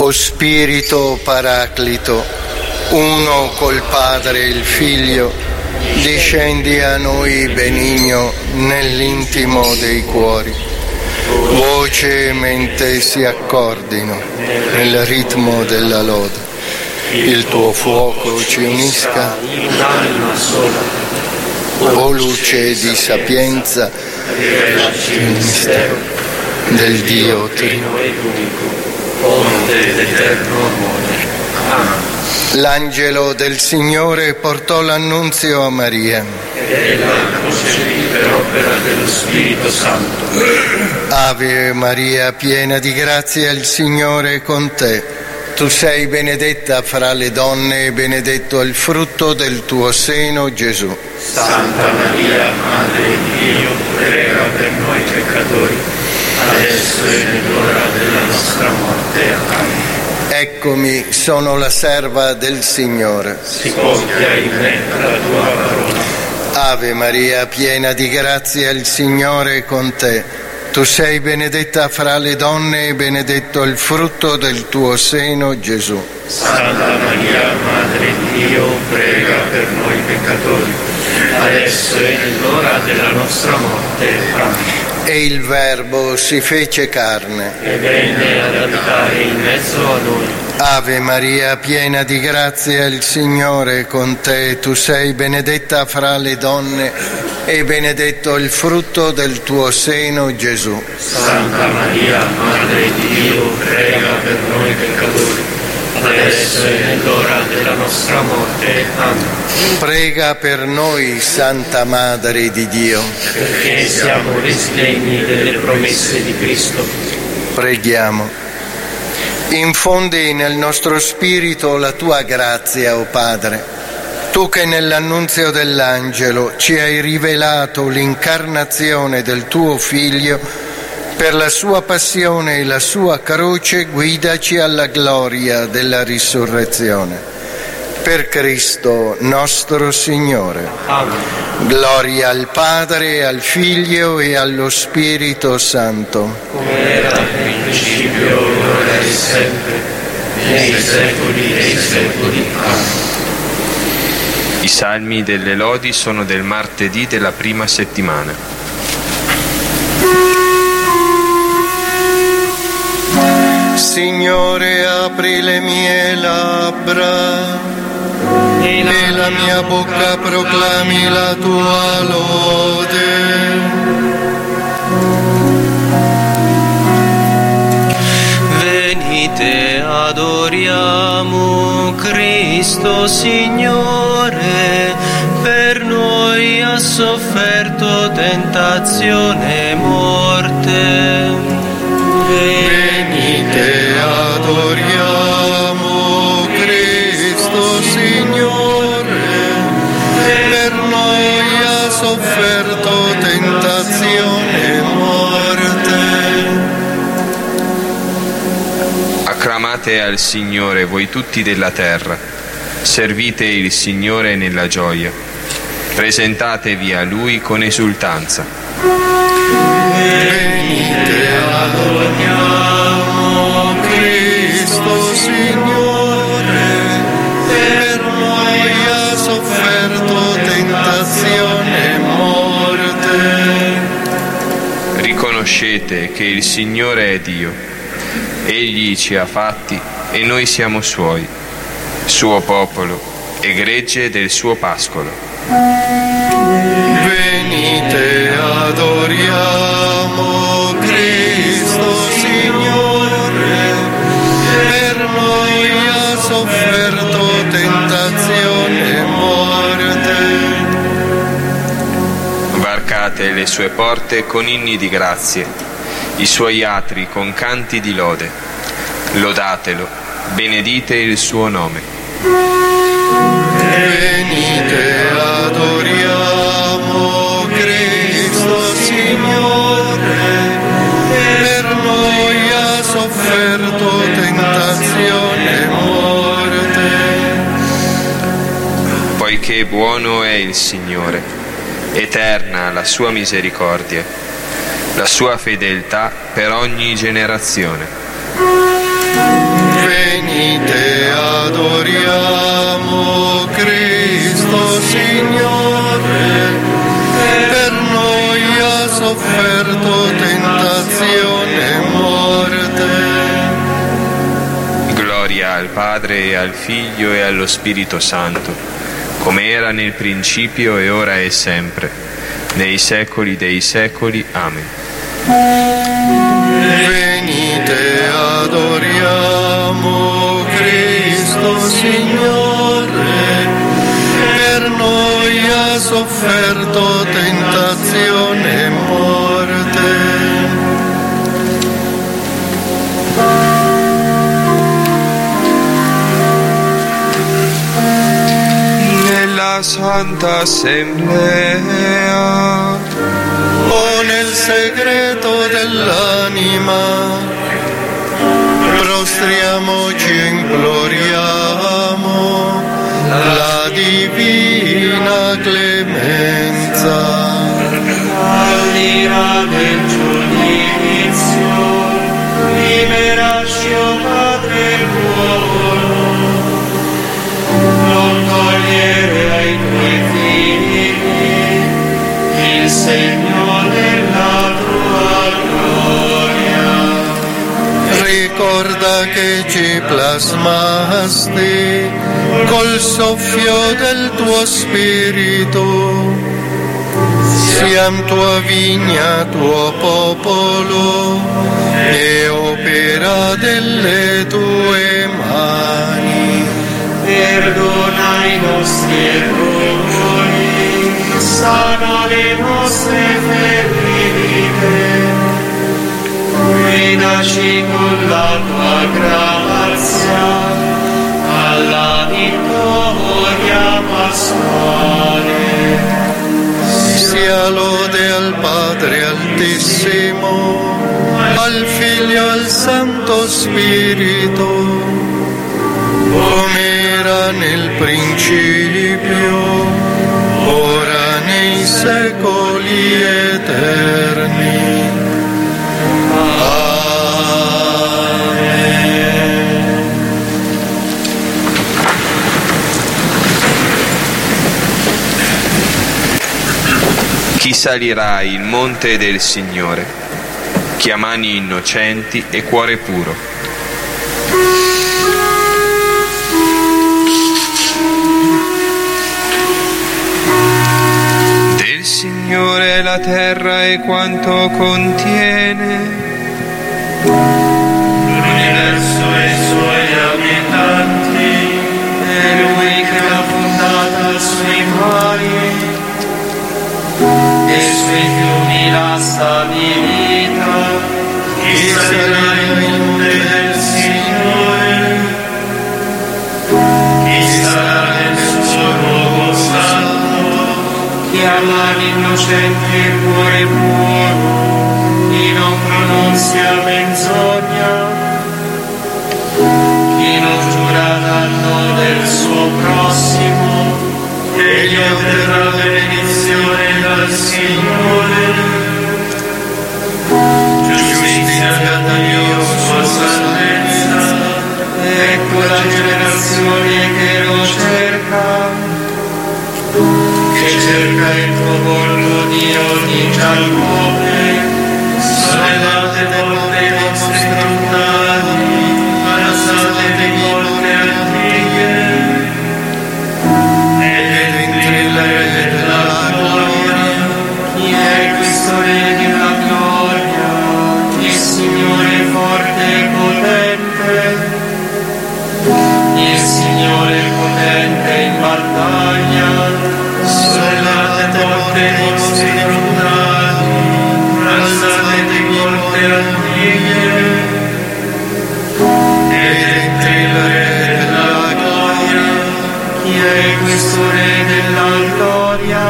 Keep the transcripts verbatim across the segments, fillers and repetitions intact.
O Spirito Paraclito, uno col Padre e il Figlio, discendi a noi benigno nell'intimo dei cuori. Voce e mente si accordino nel ritmo della lode. Il tuo fuoco ci unisca in un'anima sola. O luce di sapienza, Rivelaci il mistero del Dio trino ed unico, fonte d'eterno amore. Amen. L'angelo del Signore portò l'annunzio a Maria. Ed ella concepì per opera dello Spirito Santo. Ave Maria, piena di grazia, il Signore è con te. Tu sei benedetta fra le donne e benedetto il frutto del tuo seno, Gesù. Santa Maria, Madre di Dio, prega per noi peccatori, adesso e nell'ora della nostra morte. Amen. Eccomi, sono la serva del Signore. Si compia in me la tua parola. Ave Maria, piena di grazia, il Signore è con te. Tu sei benedetta fra le donne e benedetto il frutto del tuo seno, Gesù. Santa Maria, Madre di Dio, prega per noi peccatori, adesso e nell'ora della nostra morte. Amen. E il Verbo si fece carne. E venne ad abitare in mezzo a noi. Ave Maria, piena di grazia, il Signore è con te. Tu sei benedetta fra le donne e benedetto il frutto del tuo seno, Gesù. Santa Maria, Madre di Dio, prega per noi peccatori, adesso e nell'ora della nostra morte. Amen. Prega per noi, Santa Madre di Dio, perché siamo resi degni delle promesse di Cristo. Preghiamo. Infondi nel nostro spirito la tua grazia, o Padre. Tu che nell'annunzio dell'angelo ci hai rivelato l'incarnazione del tuo Figlio, per la sua passione e la sua croce guidaci alla gloria della risurrezione. Per Cristo nostro Signore. Amen. Gloria al Padre, al Figlio e allo Spirito Santo. Come era nel principio, ora e sempre, nei secoli dei secoli. Amen. I salmi delle lodi sono del martedì della prima settimana. Signore, apri le mie labbra e la mia bocca proclami la tua lode. Venite, adoriamo Cristo Signore, per noi ha sofferto tentazione e morte. Venite, adoriamo Cristo Signore, per noi ha sofferto tentazione e morte. Acclamate al Signore voi tutti della terra, servite il Signore nella gioia, presentatevi a Lui con esultanza. Venite, adoriamo Cristo Signore, per noi ha sofferto tentazione e morte. Riconoscete che il Signore è Dio. Egli ci ha fatti e noi siamo Suoi, suo popolo e gregge del suo pascolo. Venite, adoriamo Cristo Signore, per noi ha sofferto tentazione e morte. Varcate le sue porte con inni di grazie, i suoi atri con canti di lode. Lodatelo, benedite il suo nome. Venite, adoriamo Cristo Signore, per noi ha sofferto tentazione e morte. Poiché buono è il Signore, eterna la sua misericordia, la sua fedeltà per ogni generazione. Venite, Venite, adoriamo Cristo Signore, per noi ha sofferto tentazione e morte. Gloria al Padre e al Figlio e allo Spirito Santo, come era nel principio e ora e sempre, nei secoli dei secoli. Amen. Venite, adoriamo Cristo Signore, per noi ha sofferto tentazione e morte. Nella Santa Assemblea O nel segreto dell'anima, prostriamoci e imploriamo la divina clemenza. All'ira del giudizio, liberaci, o Padre buono, non togliere ai tuoi figli il segno della tua gloria. Ricorda che ci plasmasti col soffio del tuo spirito, siam tua vigna, tuo popolo e opera delle tue mani. Perdona i nostri errori, sana le nostre ferite, guidaci con la tua grazia alla vittoria pasquale. Sia lode al Padre Altissimo, al Figlio e al Santo Spirito, come era nel principio, ora nei secoli eterni. Chi salirà il monte del Signore? Chi ha mani innocenti e cuore puro. Del Signore la terra e quanto contiene, L'universo e i suoi abitanti, è Lui che l'ha fondata sui mari e sui fiumi l'ha stabilita. Chi salirà il monte del Signore? Chi sarà nel suo luogo santo? Chi ha mani innocenti e cuore puro, chi non pronunzia menzogna, chi non giura danno del suo prossimo, egli otterrà benedizione dal Signore. Giustizia da Dio, sua salvezza, ecco la generazione che lo cerca, che cerca il tuo volto, Dio di Giacobbe. Sollevate porte i vostri portali, alzate le porte antiche, ed entri il Re della gloria. Chi è questo Re della gloria? Il Signore forte e potente, il Signore potente in battaglia. Sollevate porte i vostri portali, alzate le porte antiche, ed entri il Re della gloria. Chi è questo Re della gloria?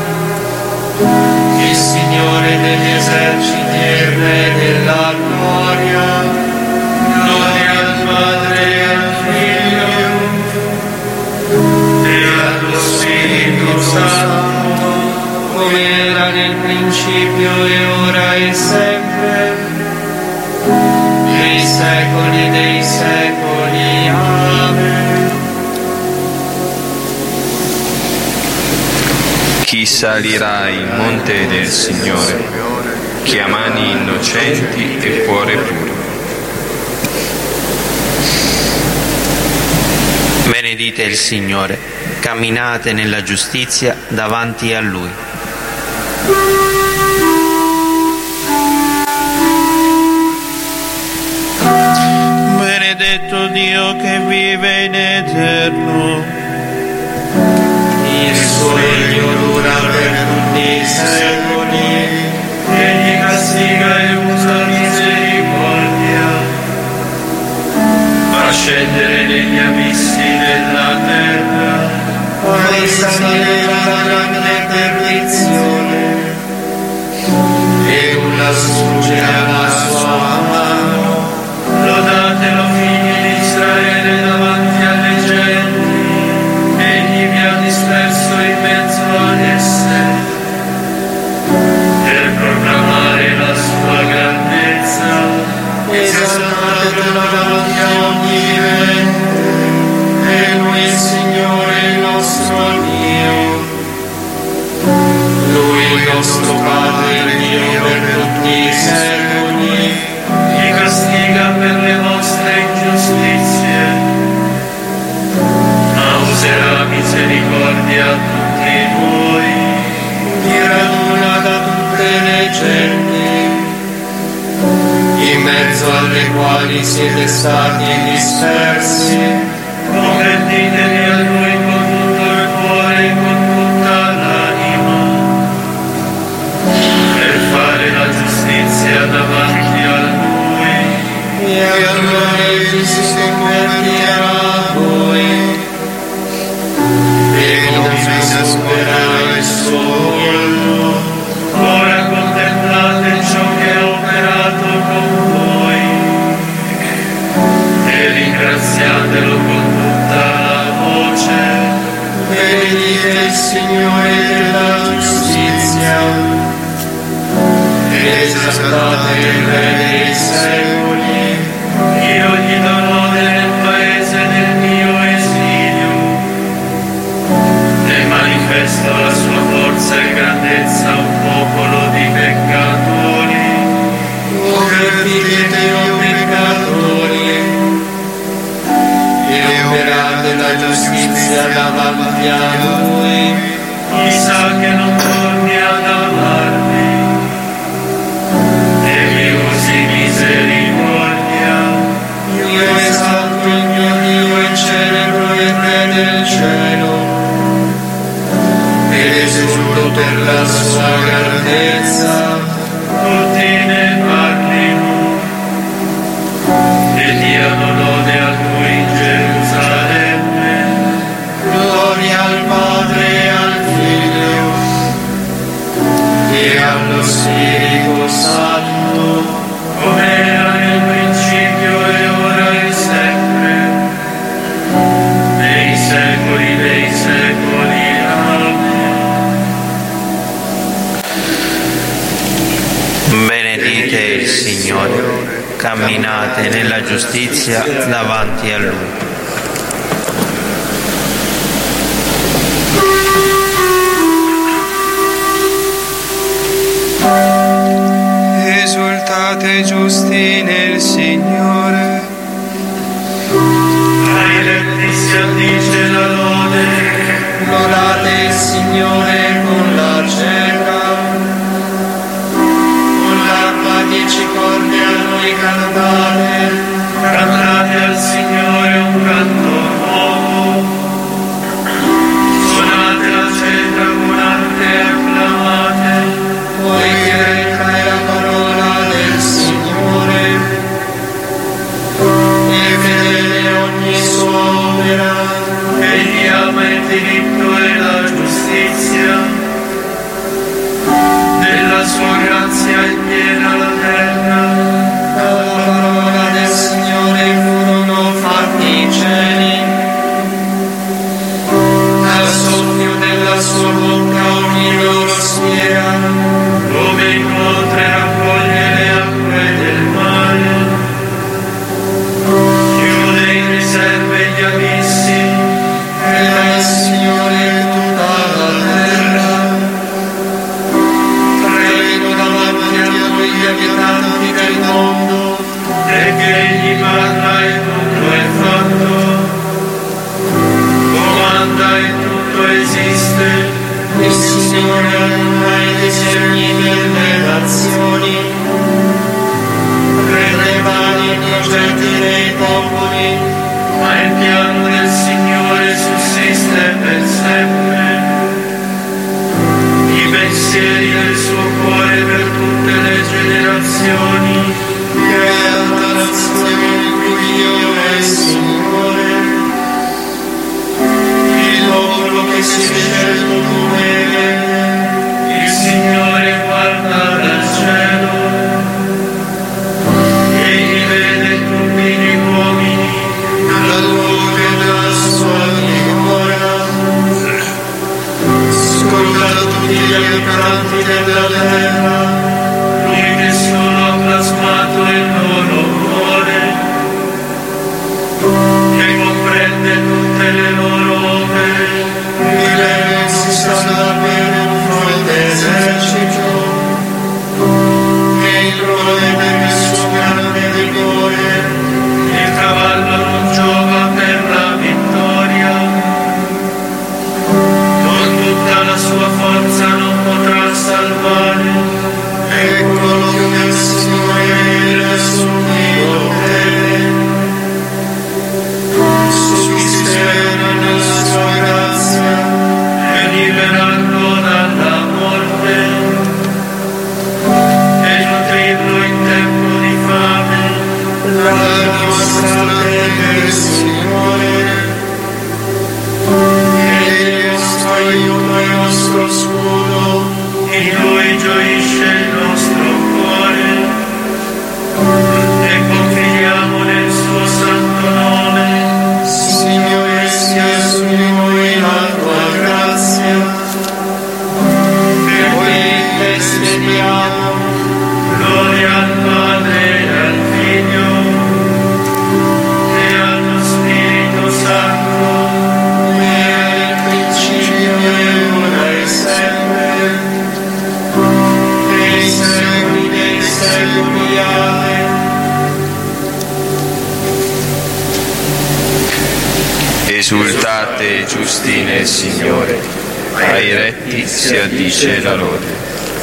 Il Signore degli eserciti e il Re della gloria. Lode al Padre e al Figlio e allo Spirito Santo, come era nel principio e ora e sempre, nei secoli dei secoli. salirà il monte del Signore, chi ha mani innocenti e cuore puro. Benedite il Signore, camminate nella giustizia davanti a Lui. Benedetto Dio che vive in eterno, il suo regno dura per tutti i secoli, egli castiga e usa misericordia, fa scendere negli abissi della terra, fa risalire la grande perdizione, e nulla sfugge alla sua mano. Lodatelo figli di Israele davanti alle genti, egli vi ha disperso in mezzo ad esse, per proclamare la sua grandezza, esaltatelo davanti a ogni vivente, e Lui il Signore il nostro Dio, Lui il nostro Padre il Dio per tutti i secoli, castiga per le vostre ingiustizie, ma userà misericordia a tutti voi, vi raduna da tutte le genti, in mezzo alle quali siete stati dispersi, convertitevi a Lui con tutto il cuore e con tutta l'anima, per fare la giustizia davanti a Lui, e allora egli si convertirà a voi, e non vi nasconderà il suo volto. Ora contemplate ciò che ha operato con voi, e ringraziatelo con tutta la voce. Benedite il Signore della giustizia, ed esaltate il Re dei secoli. Io gli do lode nel paese del mio esilio, e manifesto la sua forza e grandezza a un popolo di peccatori. Convertitevi, o peccatori, e operate la giustizia davanti a Lui, chissà che non torni ad amarvi, e vi usi misericordia. Io esalto il mio Dio e celebro il Re del cielo, ed esulto per la sua grandezza. Tutti ne parlino e diano lode a Lui in Gerusalemme. Gloria al Padre e al Figlio e allo Spirito Santo, come era nel principio e ora e sempre, nei secoli dei secoli. Amen. Benedite il Signore, camminate nella giustizia davanti a Lui. Esultate giusti nel Signore, ai letti si addice la lode, lodate il Signore con la cieca, con l'arpa dieci corde a noi cantate, cantate al Signore un canto nuovo, suonate la cetra con arte e acclamate, poiché retta è la parola del Signore, e fedele ogni sua opera, egli ama il diritto e la giustizia, della sua grazia è piena la terra. Dalla parola del Signore furono fatti i cieli, al soffio della sua bocca ogni loro spiega, come inoltre raccoglie le acque del mare, chiude in riserve gli abissi, e dà il Signore tutta la terra. vite della terra, lui che solo ha plasmato il loro cuore, che comprende tutte le loro opere, il re si sta per un forte esercito, e il prode per il suo grande vigore, il cavallo non gioca per la vittoria, con tutta la sua forza non potrà salvare, eccolo che il Signore subito te, sussisterà nella sua grazia e liberarlo dalla morte e nutrirlo in tempo di fame. L'anima sarà del Signore, egli è nostro aiuto e nostro scudo, in lui gioisce il nostro cuore e confidiamo nel suo santo nome. Signore, sia su di noi la tua grazia, per cui bestemmiamo. Gloria al Padre e al Figlio e allo Spirito Santo, come era nel principio e ora e sempre, nei secoli dei secoli. Amen. Esultate giusti nel Signore, ai retti si addice la lode.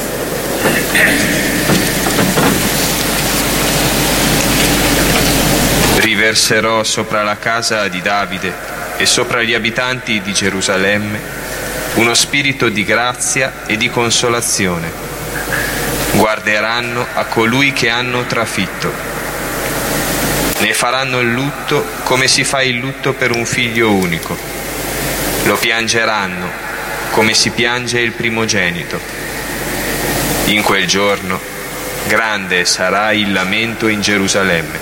Riverserò sopra la casa di Davide e sopra gli abitanti di Gerusalemme uno spirito di grazia e di consolazione. Guarderanno a colui che hanno trafitto. Ne faranno il lutto come si fa il lutto per un figlio unico. Lo piangeranno come si piange il primogenito. In quel giorno grande sarà il lamento in Gerusalemme.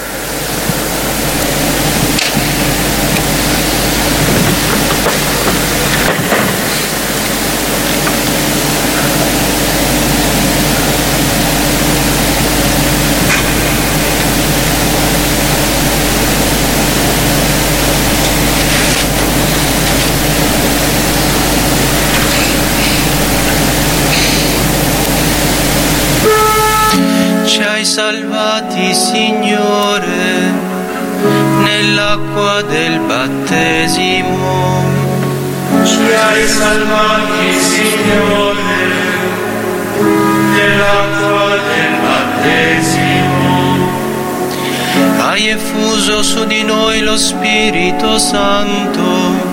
Ci hai salvati, Signore, nell'acqua del battesimo. Ci hai salvati, Signore, nell'acqua del battesimo. Hai effuso su di noi lo Spirito Santo,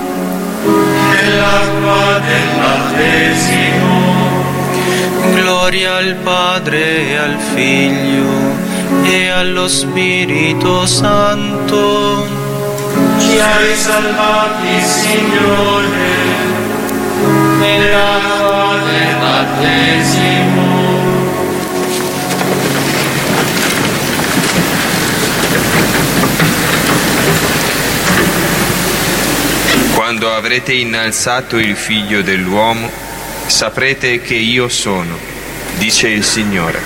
nell'acqua del battesimo. Gloria al Padre e al Figlio e allo Spirito Santo. Ci hai salvati, Signore, nell'acqua del battesimo. Quando avrete innalzato il Figlio dell'uomo, saprete che io sono, dice il Signore.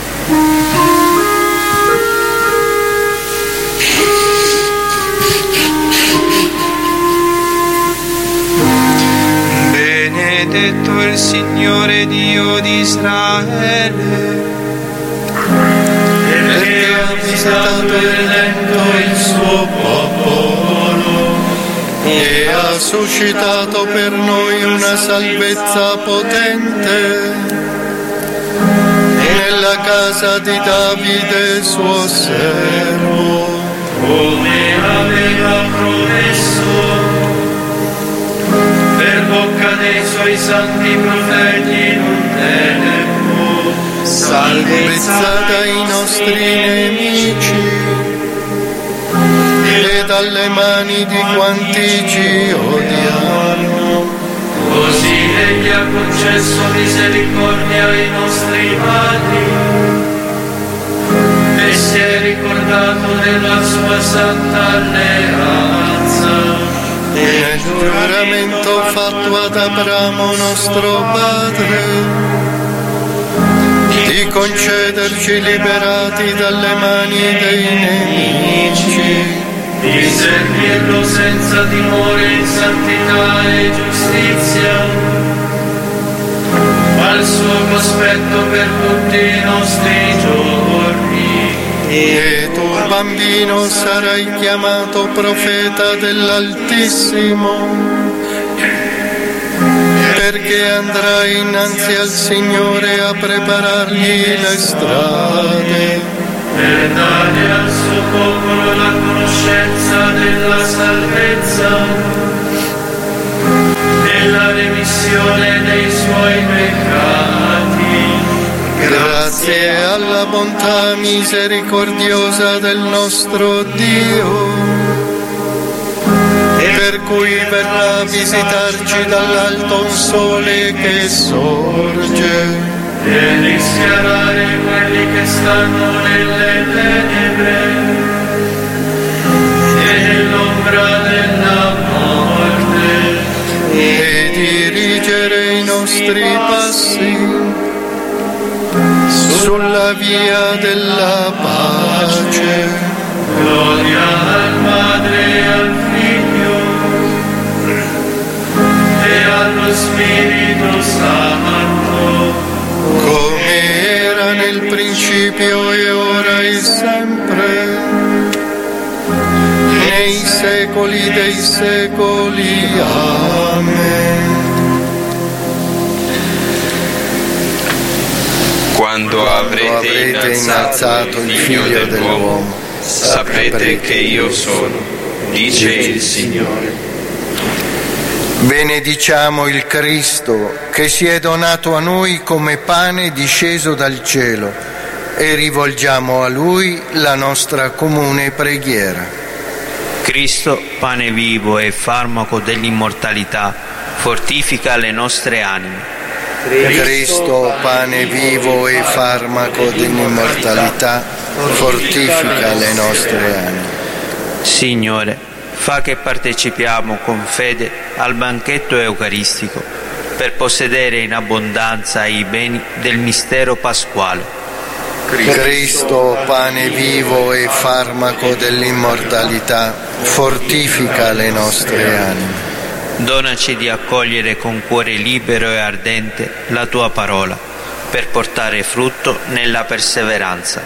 Benedetto il Signore Dio di Israele, perché ha visitato e redento il suo popolo e ha suscitato per noi una salvezza potente nella casa di Davide suo servo, come aveva promesso per bocca dei suoi santi profeti in un tempo, salvezza dai nostri nemici e dalle mani di quanti ci odiano. Così egli ha concesso misericordia ai nostri padri e si è ricordato della sua santa alleanza. Nel giuramento fatto ad Abramo nostro padre, di concederci liberati dalle mani dei nemici, di servirlo senza timore in santità e giustizia, al suo cospetto per tutti i nostri giorni. E tu, bambino, sarai chiamato profeta dell'Altissimo, perché andrai innanzi al Signore a preparargli le strade, per dare al suo popolo la conoscenza della salvezza e la remissione dei suoi peccati. Grazie alla bontà misericordiosa del nostro Dio, per cui verrà a visitarci dall'alto un sole che sorge, e rischiarare quelli che stanno nelle tenebre e nell'ombra della morte, e dirigere i nostri passi sulla via della pace. Gloria al Padre e al Figlio e allo Spirito Santo, come era nel principio e ora e sempre, nei secoli dei secoli. Amen. Quando avrete innalzato il Figlio dell'uomo, saprete che io sono, dice il Signore. Benediciamo il Cristo che si è donato a noi come pane disceso dal cielo e rivolgiamo a Lui la nostra comune preghiera. Cristo, pane vivo e farmaco dell'immortalità, fortifica le nostre anime. Cristo, pane vivo e farmaco dell'immortalità, fortifica le nostre anime. Signore, fa che partecipiamo con fede al banchetto eucaristico per possedere in abbondanza i beni del mistero pasquale. Cristo, pane vivo e farmaco dell'immortalità, fortifica le nostre anime. Donaci di accogliere con cuore libero e ardente la tua parola, per portare frutto nella perseveranza.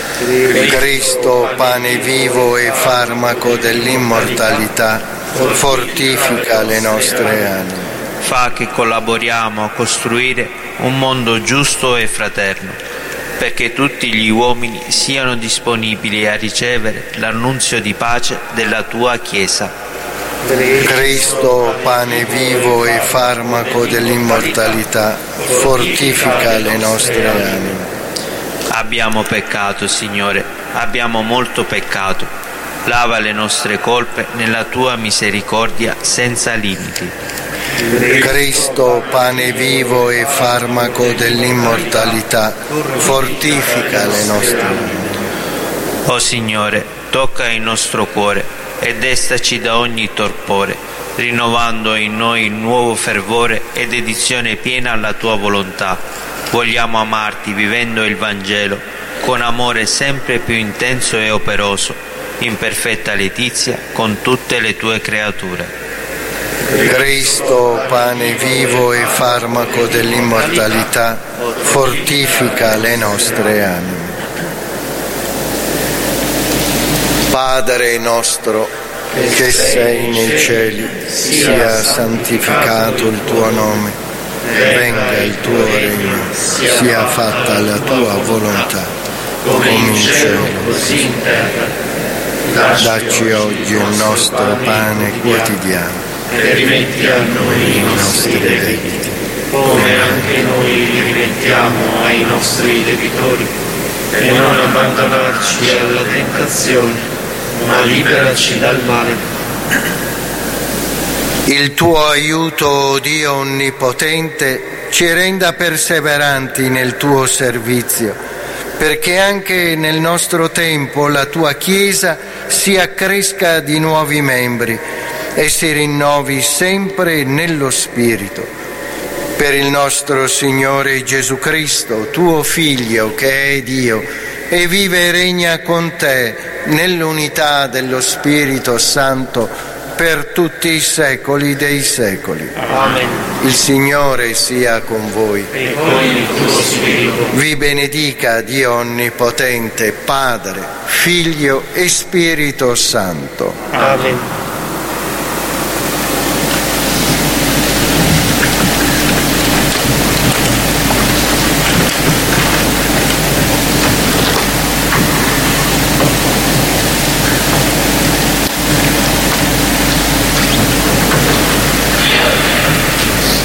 Cristo, pane vivo e farmaco dell'immortalità, fortifica le nostre anime. Fa che collaboriamo a costruire un mondo giusto e fraterno, perché tutti gli uomini siano disponibili a ricevere l'annunzio di pace della tua Chiesa. Cristo, pane vivo e farmaco dell'immortalità, fortifica le nostre anime. Abbiamo peccato, Signore, abbiamo molto peccato. Lava le nostre colpe nella tua misericordia senza limiti. Cristo, pane vivo e farmaco dell'immortalità, fortifica le nostre anime. O Signore, tocca il nostro cuore e destaci da ogni torpore, rinnovando in noi il nuovo fervore e dedizione piena alla tua volontà. Vogliamo amarti vivendo il Vangelo con amore sempre più intenso e operoso, in perfetta letizia con tutte le tue creature. Cristo, pane vivo e farmaco dell'immortalità, fortifica le nostre anime. Padre nostro, che sei nei cieli, sia santificato il tuo nome, venga il tuo regno, sia fatta la tua volontà, come in cielo così in terra. Dacci oggi il nostro pane quotidiano e rimetti a noi i nostri debiti, come anche noi li rimettiamo ai nostri debitori, e non abbandonarci alla tentazione, ma liberaci dal male. Il tuo aiuto, o Dio Onnipotente, ci renda perseveranti nel tuo servizio, perché anche nel nostro tempo la tua Chiesa si accresca di nuovi membri e si rinnovi sempre nello Spirito. Per il nostro Signore Gesù Cristo, tuo Figlio, che è Dio, e vive e regna con te nell'unità dello Spirito Santo per tutti i secoli dei secoli. Amen. Il Signore sia con voi. E con il tuo spirito. Vi benedica Dio Onnipotente, Padre, Figlio e Spirito Santo. Amen.